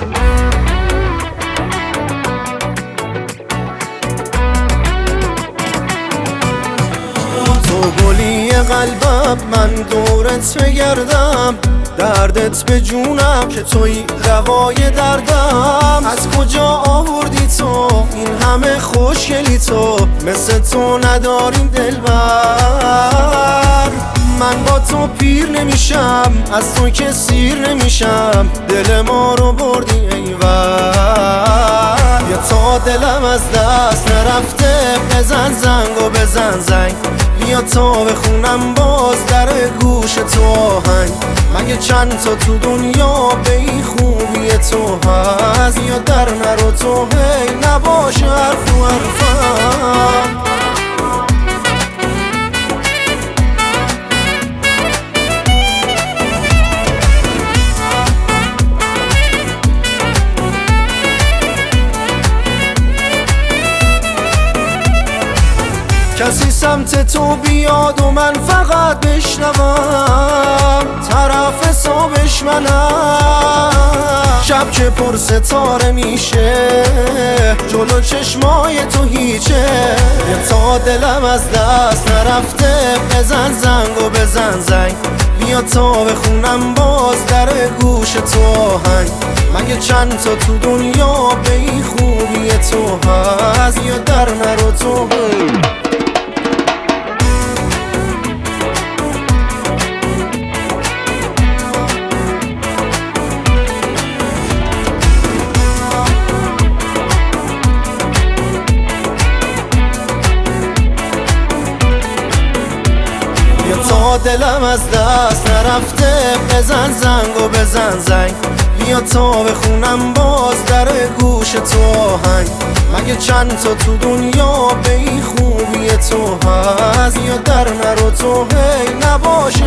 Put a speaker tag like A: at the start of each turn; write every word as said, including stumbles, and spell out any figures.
A: تو گلی قلبم، من دورت بگردم، دردت به جونم که توی دوای دردم. از کجا آوردی تو این همه خوشگلی؟ تو مثل تو نداریم دلبر. من با تو پیر نمیشم، از تو که سیر نمیشم، دل ما رو بردی ایور. یا تا دلم از دست نرفته، بزن زنگ و بزن زنگ، یا تا بخونم باز در گوش تو آهنگ. مگه چند تا تو دنیا به این خوبی تو هست؟ یا در نرو تو هی نباشه حرف و حرفم. کسی سمت تو بیاد و من فقط بشنوم، طرف حسابش منم. شب که پر ستاره میشه، جلو چشمای تو هیچه. یا تا دلم از دست نرفته، بزن زنگ و بزن زنگ، یا تا بخونم باز در گوش تو آهنگ. مگه چند تا تو دنیا به این خوبی تو هست؟ یا در نرو تو تا دلم از دست نرفته، بزن زنگ و بزن زنگ، یا تا بخونم باز در گوش تو آهنگ. مگه چند تا تو دنیا به این خوبی تو هست؟ یا در نرو تو هی نباشه